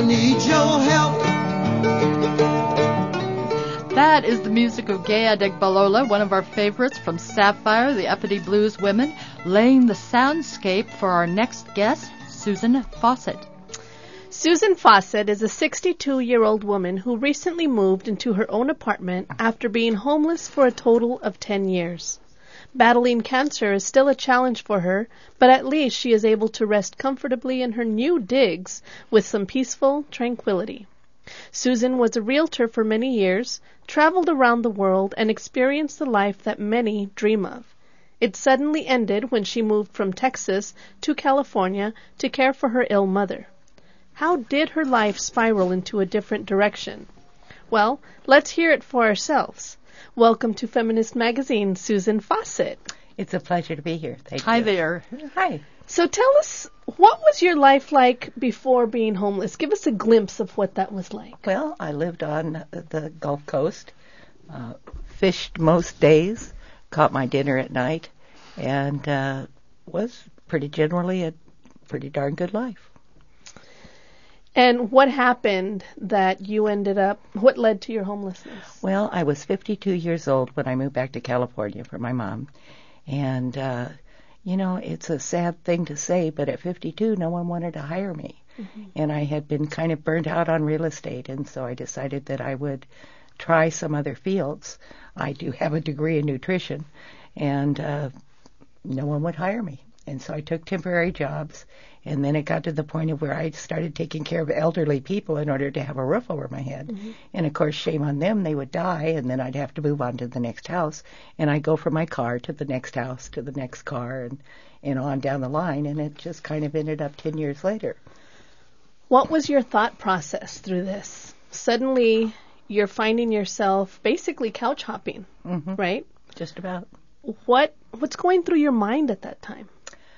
K: gonna need your help.
G: That is the music of Gay Adegbalola, one of our favorites from Sapphire, the Uppity Blues Women, laying the soundscape for our next guest, Susan Fawcett.
F: Susan Fawcett is a sixty-two-year-old woman who recently moved into her own apartment after being homeless for a total of ten years. Battling cancer is still a challenge for her, but at least she is able to rest comfortably in her new digs with some peaceful tranquility. Susan was a realtor for many years, traveled around the world, and experienced the life that many dream of. It suddenly ended when she moved from Texas to California to care for her ill mother. How did her life spiral into a different direction? Well, let's hear it for ourselves. Welcome to Feminist Magazine, Susan Fawcett.
L: It's a pleasure to be here. Thank
G: Hi
L: you.
G: there.
L: Hi.
F: So tell us, what was your life like before being homeless? Give us a glimpse of what that was like.
L: Well, I lived on the Gulf Coast, uh, fished most days, caught my dinner at night, and uh, was pretty generally a pretty darn good life.
F: And what happened that you ended up, what led to your homelessness?
L: Well, I was fifty-two years old when I moved back to California for my mom. And, uh, you know, it's a sad thing to say, but at fifty-two, no one wanted to hire me. Mm-hmm. And I had been kind of burnt out on real estate, and so I decided that I would try some other fields. I do have a degree in nutrition, and uh, no one would hire me. And so I took temporary jobs, and then it got to the point of where I started taking care of elderly people in order to have a roof over my head. Mm-hmm. And, of course, shame on them. They would die, and then I'd have to move on to the next house. And I'd go from my car to the next house to the next car and, and on down the line, and it just kind of ended up ten years later.
F: What was your thought process through this? Suddenly you're finding yourself basically couch hopping, mm-hmm. right?
L: Just about.
F: What What's going through your mind at that time?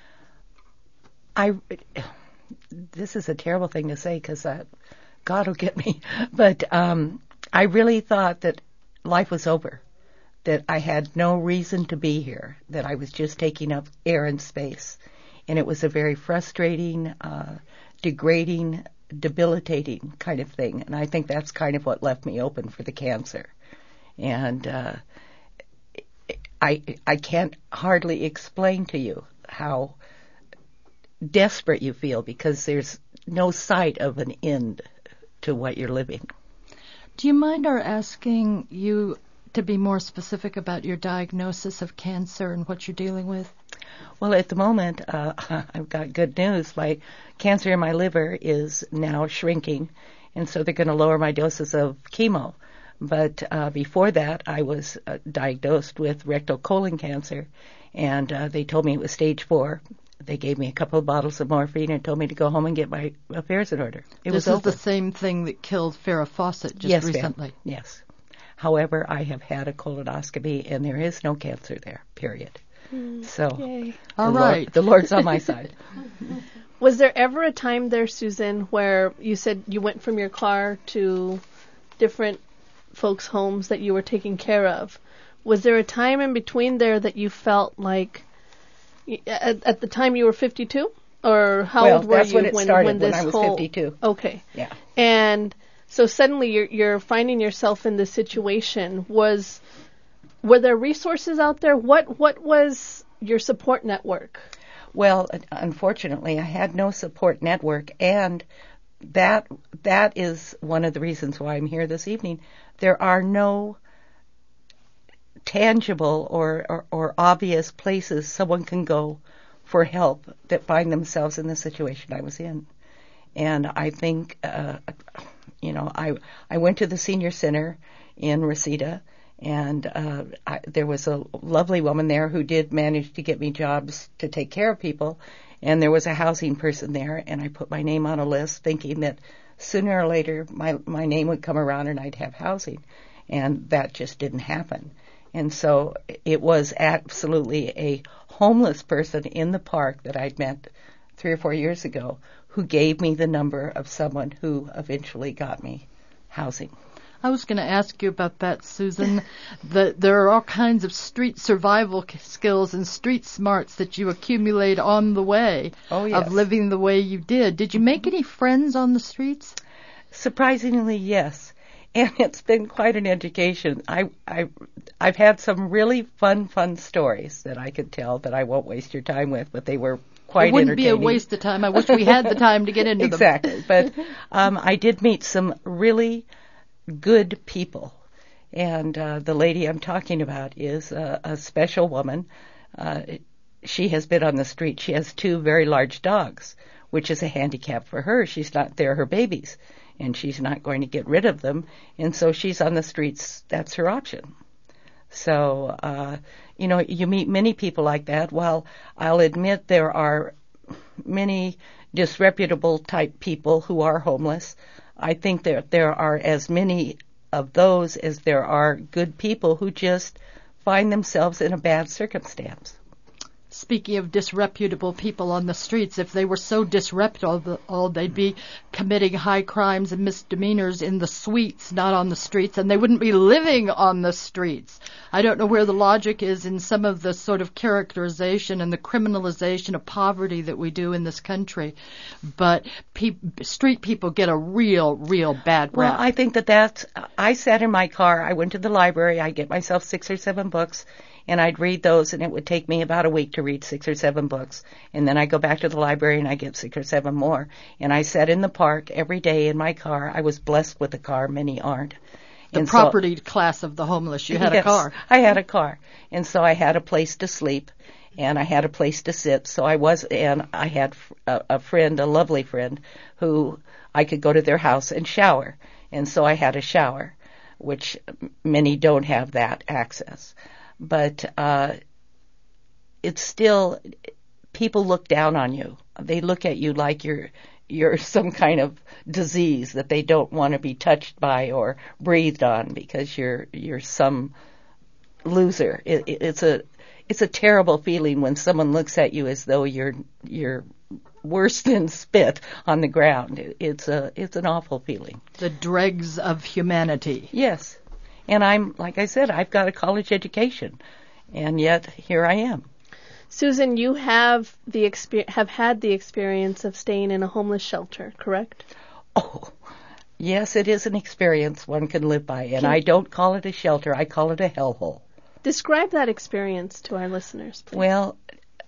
L: I, this is a terrible thing to say because uh, God will get me, but um, I really thought that life was over, that I had no reason to be here, that I was just taking up air and space. And it was a very frustrating, uh, degrading, debilitating kind of thing. And I think that's kind of what left me open for the cancer. And uh, I, I can't hardly explain to you how desperate you feel because there's no sight of an end to what you're living.
G: Do you mind our asking you to be more specific about your diagnosis of cancer and what you're dealing with?
L: Well, at the moment, uh, I've got good news. My cancer in my liver is now shrinking, and so they're going to lower my doses of chemo. But uh, before that, I was uh, diagnosed with rectal colon cancer, and uh, they told me it was stage four. They gave me a couple of bottles of morphine and told me to go home and get my affairs in order. It
G: this
L: was
G: is
L: over.
G: The same thing that killed Farrah Fawcett just
L: yes,
G: recently.
L: Ma'am. Yes. However, I have had a colonoscopy, and there is no cancer there, period. Mm, so,
F: yay.
G: All
L: the
G: right.
L: Lord, the Lord's on my side.
F: Was there ever a time there, Susan, where you said you went from your car to different folks' homes that you were taking care of? Was there a time in between there that you felt like, At, at the time you were fifty-two, or how
L: well,
F: old were
L: that's
F: you
L: when it
F: when,
L: started,
F: when this
L: when I was
F: whole?
L: fifty-two.
F: Okay.
L: Yeah.
F: And so suddenly you're you're finding yourself in this situation. Was were there resources out there? What what was your support network?
L: Well, unfortunately, I had no support network, and that that is one of the reasons why I'm here this evening. There are no tangible or, or, or obvious places someone can go for help that find themselves in the situation I was in. And I think, uh, you know, I I went to the senior center in Reseda, and uh, I, there was a lovely woman there who did manage to get me jobs to take care of people, and there was a housing person there, and I put my name on a list thinking that sooner or later my, my name would come around and I'd have housing, and that just didn't happen. And so it was absolutely a homeless person in the park that I'd met three or four years ago who gave me the number of someone who eventually got me housing.
G: I was going to ask you about that, Susan. the, there are all kinds of street survival skills and street smarts that you accumulate on the way
L: oh, yes.
G: of living the way you did. Did you make any friends on the streets?
L: Surprisingly, yes. And it's been quite an education. I, I, I've had some really fun, fun stories that I could tell that I won't waste your time with, but they were quite
G: entertaining. It wouldn't
L: entertaining.
G: be a waste of time. I wish we had the time to get into
L: exactly.
G: them.
L: Exactly. But um, I did meet some really good people. And uh, the lady I'm talking about is a, a special woman. Uh, she has been on the street. She has two very large dogs, which is a handicap for her. She's not, they're her babies, and she's not going to get rid of them. And so she's on the streets. That's her option. So, uh, you know, you meet many people like that. While I'll admit there are many disreputable type people who are homeless, I think that there are as many of those as there are good people who just find themselves in a bad circumstance.
G: Speaking of disreputable people on the streets, if they were so disreputable, they'd be committing high crimes and misdemeanors in the suites, not on the streets, and they wouldn't be living on the streets. I don't know where the logic is in some of the sort of characterization and the criminalization of poverty that we do in this country, but pe- street people get a real, real bad rap.
L: Well, I think that that's, I sat in my car, I went to the library, I get myself six or seven books, and I'd read those, and it would take me about a week to read six or seven books. And then I go back to the library, and I get six or seven more. And I sat in the park every day in my car. I was blessed with a car. Many aren't.
G: The
L: and
G: property
L: so,
G: class of the homeless. You had
L: yes,
G: a car.
L: I had a car. And so I had a place to sleep, and I had a place to sit. So I was, and I had a, a friend, a lovely friend, who I could go to their house and shower. And so I had a shower, which many don't have that access. But uh, it's still, people look down on you. They look at you like you're you're some kind of disease that they don't want to be touched by or breathed on because you're you're some loser. It, it, it's a it's a terrible feeling when someone looks at you as though you're you're worse than spit on the ground. It, it's a it's an awful feeling.
G: The dregs of humanity.
L: Yes. And I'm, like I said, I've got a college education, and yet here I am.
F: Susan, you have the exper- have had the experience of staying in a homeless shelter, correct?
L: Oh, yes, it is an experience one can live by, and I don't call it a shelter. I call it a hellhole.
F: Describe that experience to our listeners, please.
L: Well,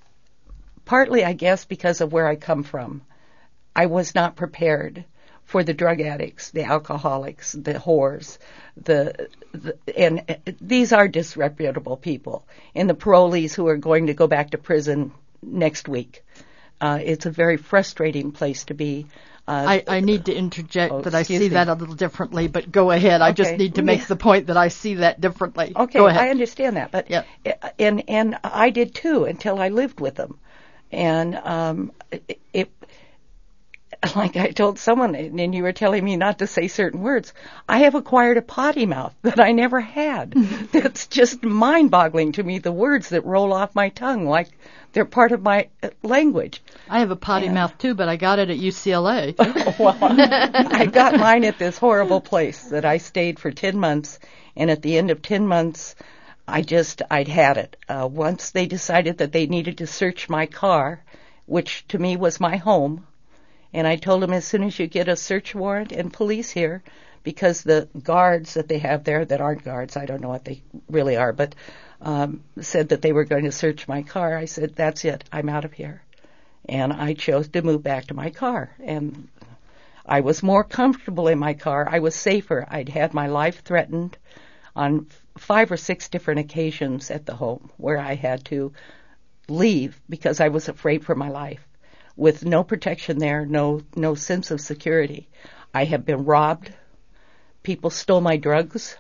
L: partly, I guess, because of where I come from. I was not prepared for the drug addicts, the alcoholics, the whores, the, the and these are disreputable people, and the parolees who are going to go back to prison next week. Uh, it's a very frustrating place to be. Uh,
G: I, I need to interject
L: oh,
G: that I see
L: me.
G: that a little differently, but go ahead. I
L: okay.
G: just need to make
L: yeah.
G: the point that I see that differently.
L: Okay,
G: go ahead.
L: I understand that, but
G: yeah.
L: and and I did too until I lived with them, and um, it, it like I told someone, and you were telling me not to say certain words, I have acquired a potty mouth that I never had. That's just mind-boggling to me, the words that roll off my tongue like they're part of my language.
G: I have a potty and, mouth too, but I got it at U C L A.
L: Well, I got mine at this horrible place that I stayed for ten months, and at the end of ten months, I just, I'd had it. Uh, once they decided that they needed to search my car, which to me was my home, and I told them as soon as you get a search warrant and police here, because the guards that they have there that aren't guards, I don't know what they really are, but um, said that they were going to search my car. I said, that's it, I'm out of here. And I chose to move back to my car. And I was more comfortable in my car. I was safer. I'd had my life threatened on five or six different occasions at the home where I had to leave because I was afraid for my life. With no protection there, no no sense of security. I have been robbed. People stole my drugs.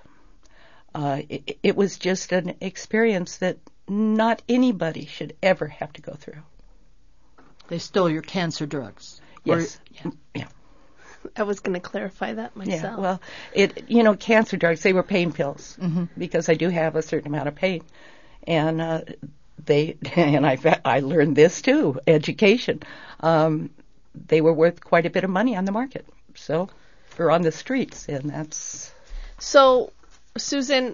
L: Uh, it, it was just an experience that not anybody should ever have to go through.
G: They stole your cancer drugs.
L: Yes.
G: Or, yeah.
L: yeah.
F: I was going to clarify that myself.
L: Yeah, well, it you know, cancer drugs, they were pain pills
G: mm-hmm.
L: because I do have a certain amount of pain. And uh, they and I I learned this too, education. Um, they were worth quite a bit of money on the market. So, or on the streets, and that's...
F: So, Susan,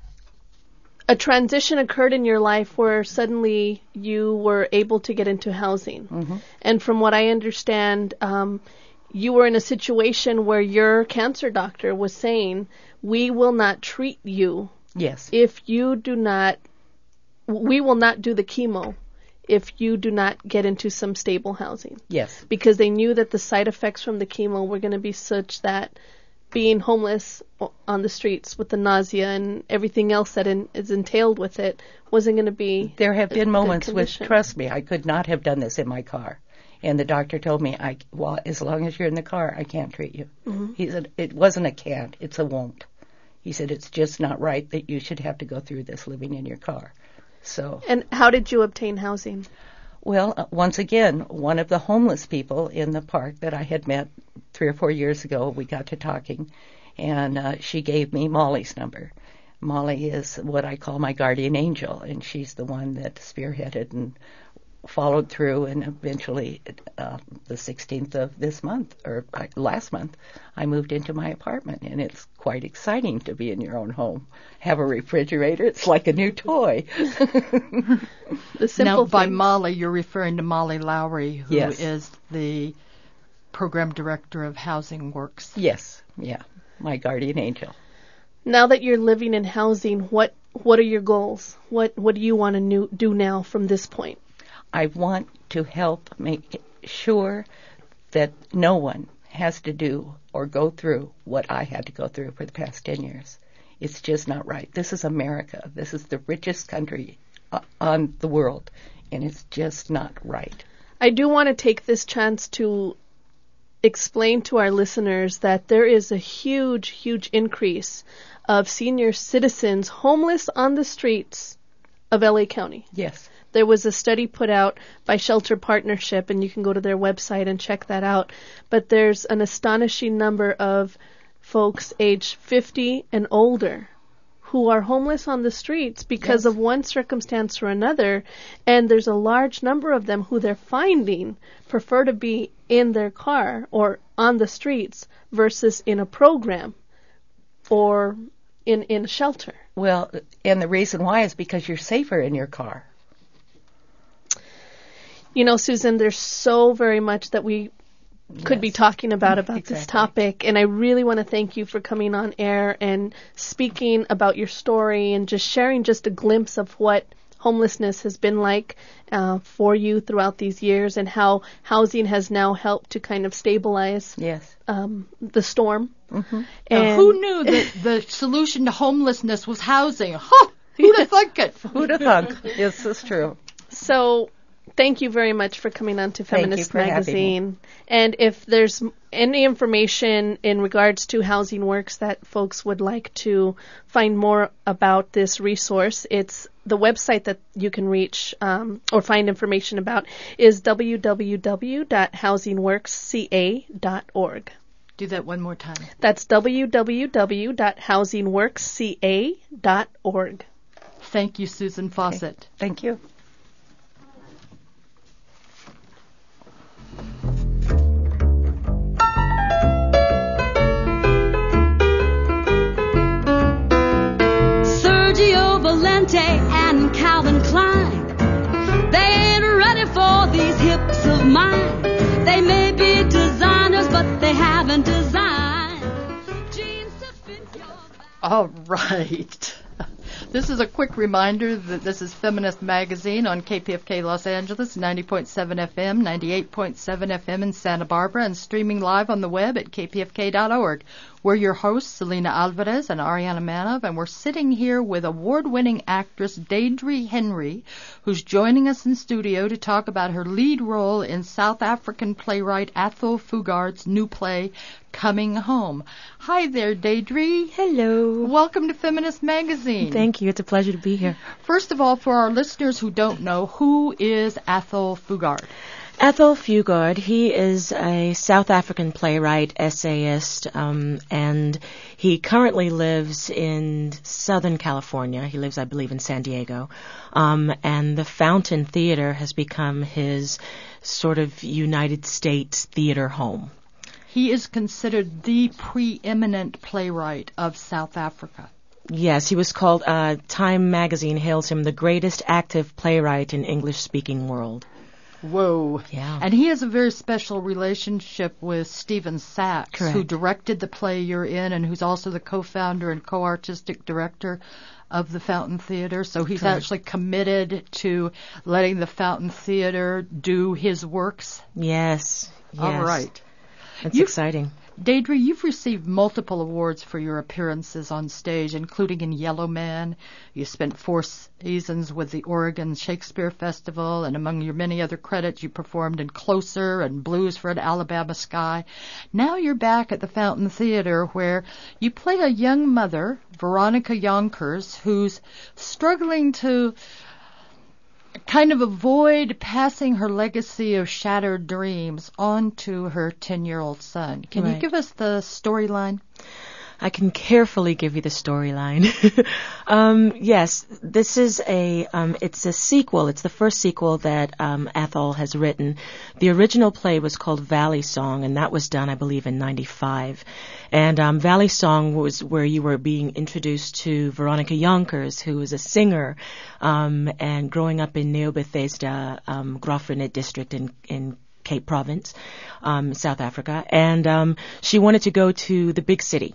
F: a transition occurred in your life where suddenly you were able to get into housing.
L: Mm-hmm.
F: And from what I understand, um, you were in a situation where your cancer doctor was saying, we will not treat you
L: Yes.
F: if you do not, we will not do the chemo if you do not get into some stable housing.
L: Yes.
F: Because they knew that the side effects from the chemo were going to be such that being homeless on the streets with the nausea and everything else that in, is entailed with it wasn't going to be.
L: There have been moments which,
F: condition.
L: trust me, I could not have done this in my car. And the doctor told me, I, well, as long as you're in the car, I can't treat you.
F: Mm-hmm.
L: He said, it wasn't a can't, it's a won't. He said, it's just not right that you should have to go through this living in your car. So.
F: And how did you obtain housing?
L: Well, uh, once again, one of the homeless people in the park that I had met three or four years ago, we got to talking, and uh, she gave me Molly's number. Molly is what I call my guardian angel, and she's the one that spearheaded and followed through, and eventually uh, the sixteenth of this month, or uh, last month, I moved into my apartment, and it's quite exciting to be in your own home. Have a refrigerator, it's like a new toy.
F: The simple
G: now, by
F: things.
G: Molly, you're referring to Molly Lowry, who
L: Yes.
G: is the program director of Housing Works.
L: Yes, yeah, my guardian angel.
F: Now that you're living in housing, what what are your goals? What what do you want to new, do now from this point?
L: I want to help make sure that no one has to do or go through what I had to go through for the past ten years. It's just not right. This is America. This is the richest country uh, on the world, and it's just not right.
F: I do want to take this chance to explain to our listeners that there is a huge, huge increase of senior citizens homeless on the streets of L A County.
L: Yes.
F: There was a study put out by Shelter Partnership, and you can go to their website and check that out. But there's an astonishing number of folks aged fifty and older who are homeless on the streets because
L: Yes.
F: of one circumstance or another. And there's a large number of them who they're finding prefer to be in their car or on the streets versus in a program or in, in a shelter.
L: Well, and the reason why is because you're safer in your car.
F: You know, Susan, there's so very much that we could
L: Yes.
F: be talking about about
L: Exactly.
F: this topic, and I really want to thank you for coming on air and speaking about your story and just sharing just a glimpse of what homelessness has been like uh, for you throughout these years and how housing has now helped to kind of stabilize
L: Yes.
F: um, the storm.
L: Mm-hmm.
G: Now,
F: And
G: who knew that the solution to homelessness was housing? Huh! Who'd have thunk it?
L: Who'd have thunk? Yes, that's true.
F: So, thank you very much for coming on to
L: Thank you
F: Feminist
L: for having
F: Magazine. And if there's m- any information in regards to Housing Works that folks would like to find more about this resource, it's the website that you can reach um, or find information about is w w w dot housing works c a dot org.
G: Do that one more time.
F: That's w w w dot housing works c a dot org.
G: Thank you, Susan Fawcett.
L: Thank you.
M: Sergio Valente and Calvin Klein, they ain't ready for these hips of mine. They may be designers, but they haven't designed jeans to fit your back.
G: All right. This is a quick reminder that this is Feminist Magazine on K P F K Los Angeles, ninety point seven F M, ninety-eight point seven F M in Santa Barbara, and streaming live on the web at k p f k dot org. We're your hosts, Selena Alvarez and Ariana Manov, and we're sitting here with award-winning actress Deirdre Henry, who's joining us in studio to talk about her lead role in South African playwright Athol Fugard's new play, Coming Home. Hi there, Deirdre.
N: Hello.
G: Welcome to Feminist Magazine.
N: Thank you. It's a pleasure to be here.
G: First of all, for our listeners who don't know, who is Athol Fugard?
N: Athol Fugard, he is a South African playwright, essayist, um, and he currently lives in Southern California. He lives, I believe, in San Diego. Um, and the Fountain Theater has become his sort of United States theater home.
G: He is considered the preeminent playwright of South Africa.
N: Yes, he was called, uh, Time magazine hails him the greatest active playwright in English-speaking world.
G: Whoa.
N: Yeah.
G: And he has a very special relationship with Stephen Sachs,
N: Correct.
G: who directed the play you're in and who's also the co-founder and co-artistic director of the Fountain Theater. So he's
N: Correct.
G: actually committed to letting the Fountain Theater do his works.
N: Yes. Yes.
G: All right.
N: That's
G: You've-
N: exciting.
G: Deirdre, you've received multiple awards for your appearances on stage, including in Yellow Man. You spent four seasons with the Oregon Shakespeare Festival, and among your many other credits, you performed in Closer and Blues for an Alabama Sky. Now you're back at the Fountain Theater, where you play a young mother, Veronica Yonkers, who's struggling to kind of avoid passing her legacy of shattered dreams on to her ten-year-old son. Can you
N: Right.
G: give us the storyline?
N: I can carefully give you the storyline. um, yes, this is a, um, it's a sequel. It's the first sequel that um, Athol has written. The original play was called Valley Song, and that was done, I believe, in ninety-five. And um, Valley Song was where you were being introduced to Veronica Yonkers, who is a singer, um, and growing up in Neo-Bethesda, um, Graaff-Reinet district in, in Cape Province, um, South Africa. And um, she wanted to go to the big city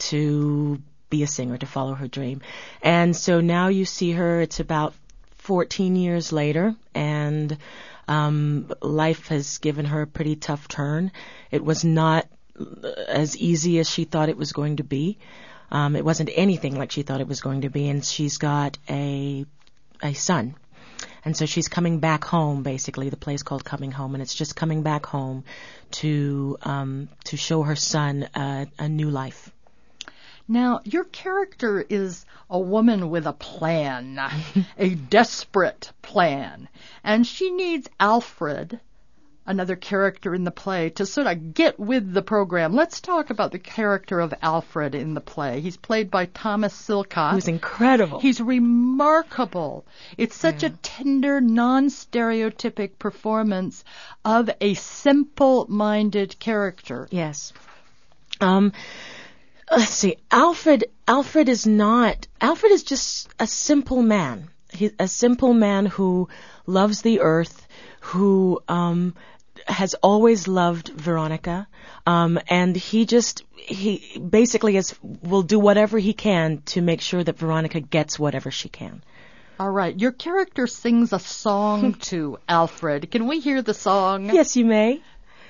N: to be a singer, to follow her dream. And so now you see her, it's about fourteen years later, and um, life has given her a pretty tough turn. It was not as easy as she thought it was going to be. Um, it wasn't anything like she thought it was going to be, and she's got a a son. And so she's coming back home, basically. The play's called Coming Home, and it's just coming back home to um, to show her son a, a new life.
G: Now, your character is a woman with a plan, a desperate plan, and she needs Alfred, another character in the play, to sort of get with the program. Let's talk about the character of Alfred in the play. He's played by Thomas Silcott.
N: Who's incredible.
G: He's remarkable. It's such
N: Yeah.
G: a tender, non-stereotypic performance of a simple-minded character.
N: Yes. Um, let's see. Alfred. Alfred is not. Alfred is just a simple man. He's a simple man who loves the earth, who um, has always loved Veronica, um, and he just he basically is will do whatever he can to make sure that Veronica gets whatever she can.
G: All right. Your character sings a song to Alfred. Can we hear the song?
N: Yes, you may.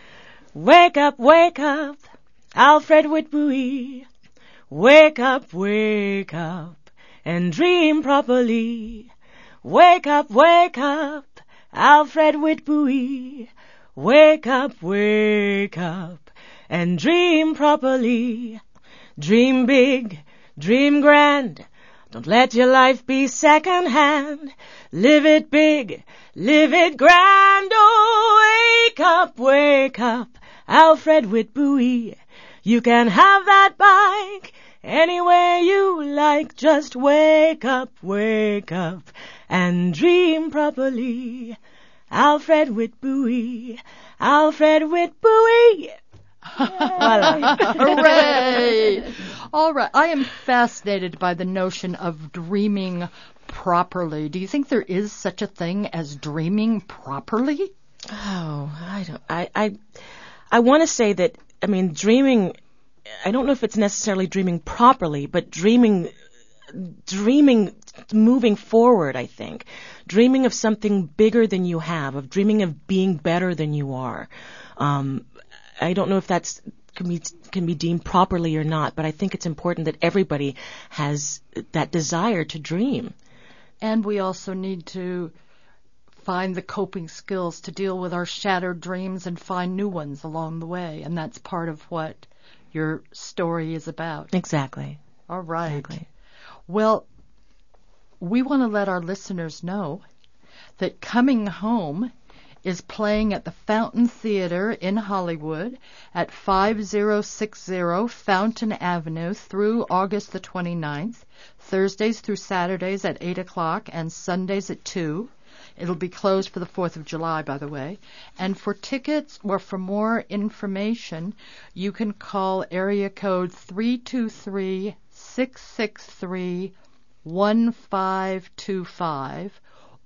N: Wake up, wake up, Alfred Whitbui. Wake up, wake up, and dream properly. Wake up, wake up, Alfred Whitbui. Wake up, wake up, and dream properly. Dream big, dream grand. Don't let your life be second hand. Live it big, live it grand. Oh, wake up, wake up, Alfred Whitbui. You can have that bike anywhere you like. Just wake up, wake up, and dream properly. Alfred Whitbui, Alfred Whitbui.
G: Hooray! All right. I am fascinated by the notion of dreaming properly. Do you think there is such a thing as dreaming properly?
N: Oh, I don't. I I, I want to say that. I mean, dreaming. I don't know if it's necessarily dreaming properly, but dreaming, dreaming, moving forward. I think dreaming of something bigger than you have, of dreaming of being better than you are. Um, I don't know if that's can be can be deemed properly or not, but I think it's important that everybody has that desire to dream.
G: And we also need to find the coping skills to deal with our shattered dreams and find new ones along the way. And that's part of what your story is about.
N: Exactly.
G: All right.
N: Exactly.
G: Well, we want to let our listeners know that Coming Home is playing at the Fountain Theater in Hollywood at five oh six oh Fountain Avenue through August the twenty-ninth, Thursdays through Saturdays at eight o'clock and Sundays at two. It'll be closed for the fourth of July, by the way. And for tickets or for more information, you can call area code three two three, six six three, one five two five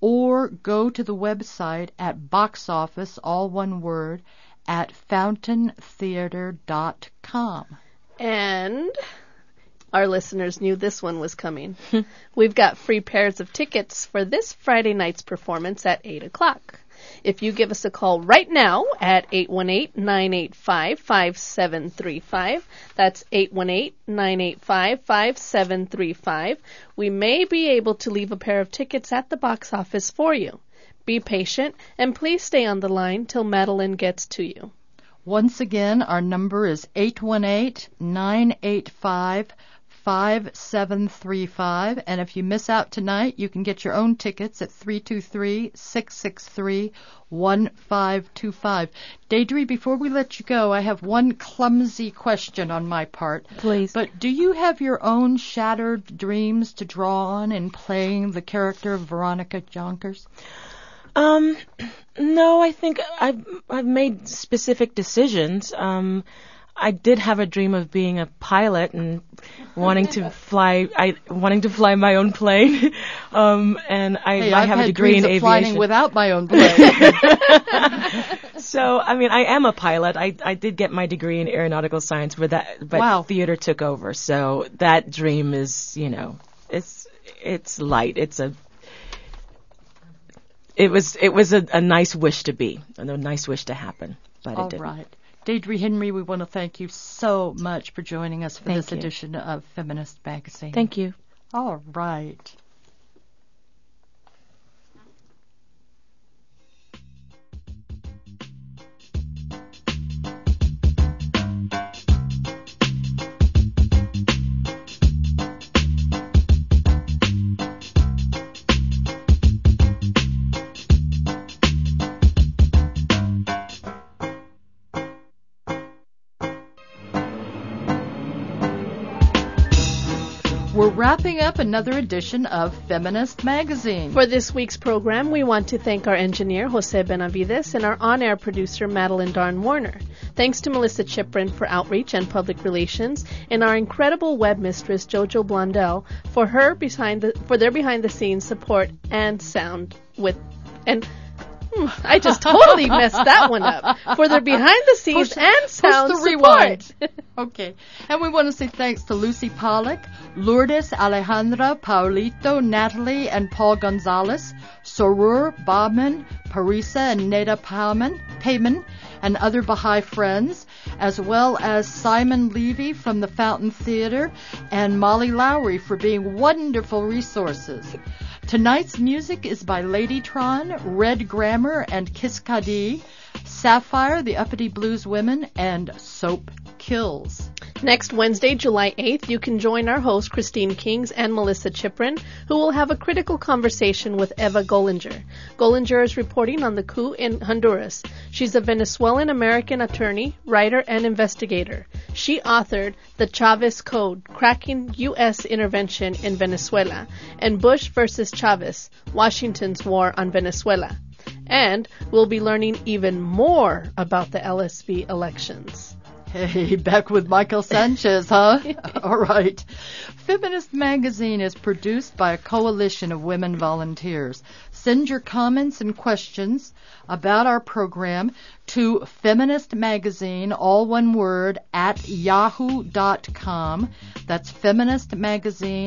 G: or go to the website at box office, all one word, at fountain theater dot com.
F: And our listeners knew this one was coming. We've got free pairs of tickets for this Friday night's performance at eight o'clock. If you give us a call right now at eight one eight, nine eight five, five seven three five, that's eight one eight, nine eight five, five seven three five, we may be able to leave a pair of tickets at the box office for you. Be patient, and please stay on the line till Madeline gets to you.
G: Once again, our number is eight one eight, nine eight five, five seven three five, and if you miss out tonight, you can get your own tickets at three two three, six six three, one five two five. Deidre, before we let you go, I have one clumsy question on my part.
N: Please.
G: But do you have your own shattered dreams to draw on in playing the character of Veronica Jonkers?
N: Um, no, I think I've, I've made specific decisions. Um, I did have a dream of being a pilot and wanting to fly. I wanting to fly my own plane. Um, and I,
G: hey,
N: I
G: I've
N: have
G: had
N: a degree in
G: dreams of
N: aviation.
G: flying without my own plane.
N: So, I mean, I am a pilot. I I did get my degree in aeronautical science, but that but
G: Wow.
N: theater took over. So that dream is, you know, it's it's light. It's a It was it was a, a nice wish to be, and a nice wish to happen, but
G: All
N: it didn't.
G: right. Deidre Henry, we want to thank you so much for joining us for
N: Thank
G: this
N: you.
G: edition of Feminist Magazine.
N: Thank you.
G: All right. We're wrapping up another edition of Feminist Magazine.
F: For this week's program, we want to thank our engineer, Jose Benavides, and our on-air producer, Madeline Darn Warner. Thanks to Melissa Chiprin for outreach and public relations, and our incredible web mistress, Jojo Blondell, for her behind the, for their behind-the-scenes support and sound with and. I just totally messed that one up. For their behind-the-scenes
G: Push-
F: and sound
G: push the
F: support.
G: rewind. Okay. And we want to say thanks to Lucy Pollock, Lourdes, Alejandra, Paulito, Natalie, and Paul Gonzalez, Sorur, Bobman, Parisa, and Neda Payman, Payman, and other Baha'i friends, as well as Simon Levy from the Fountain Theater and Molly Lowry for being wonderful resources. Tonight's music is by Ladytron, Red Grammar, and Kiskadi, Sapphire, the Uppity Blues Women, and Soap Kills.
F: Next Wednesday, July eighth, you can join our hosts, Christine Kings and Melissa Chiprin, who will have a critical conversation with Eva Gollinger. Gollinger is reporting on the coup in Honduras. She's a Venezuelan-American attorney, writer, and investigator. She authored The Chavez Code, Cracking U S Intervention in Venezuela, and Bush versus Chavez, Washington's War on Venezuela. And we'll be learning even more about the L S V elections.
G: Hey, back with Michael Sanchez, huh? All right. Feminist Magazine is produced by a coalition of women volunteers. Send your comments and questions about our program to Feminist Magazine, all one word, at yahoo dot com. That's Feminist Magazine